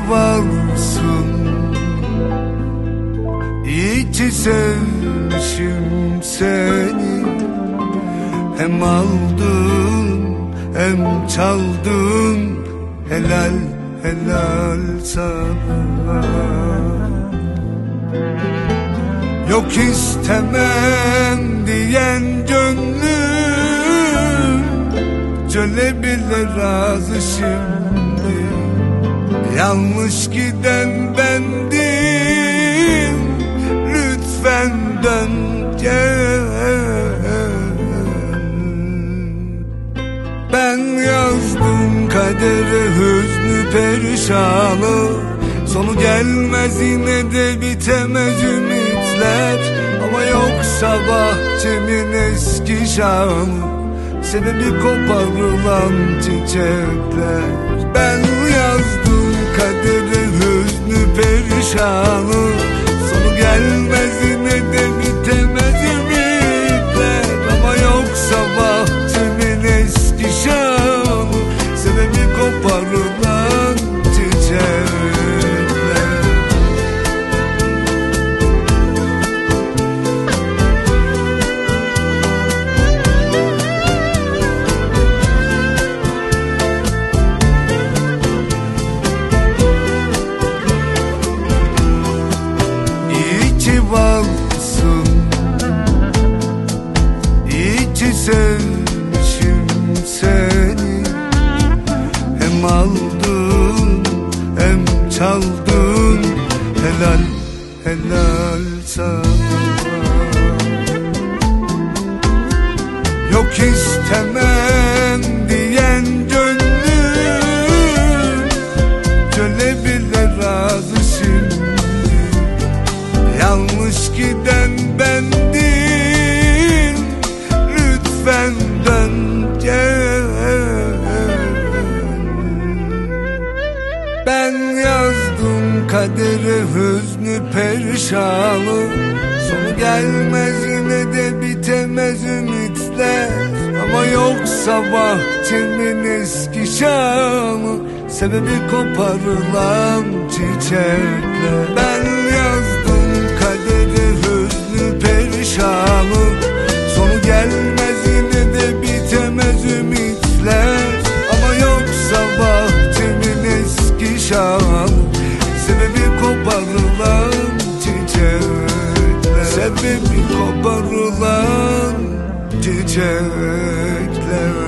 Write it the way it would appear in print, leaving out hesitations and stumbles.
varsın. İyi ki sevmişim seni. Hem aldın hem çaldın, helal helal sana. Yok istemem diyen gönlüm çöle bile razı şimdi. Yanlış giden bendim, lütfen dön gel. Ben yazdım kadere hüznü perişanı, sonu gelmez yine de bitemez ümitler. Ama yoksa bahçemin eski şanı, sebebi koparılan çiçekler. Ben yazdım kadere hüznü perişanı, sonu gelmez yine de bitemez ümitler. Ama yoksa bahçemin eski şanı, sebebi koparılan çiçekler. Varsın, iyi ki sevmişim seni. Hem aldın hem çaldın, helal helal sana. Yok istemem diyen gönlüm köle bile razı şimdi. Yanlış giden bendim, lütfen dön gel. Ben yazdım kadere hüznü perişanı, sonu gelmez yine de bitemez ümitler. Ama yoksa bahçemin eski şanı, sebebi koparılan çiçekler. Ben yazdım kaderi hüznü perişanı, sonu gelmez yine de bitemez ümitler. Ama yoksa bahçemin eski şanı, sebebi koparılan çiçekler. Sebebi koparılan çiçekler.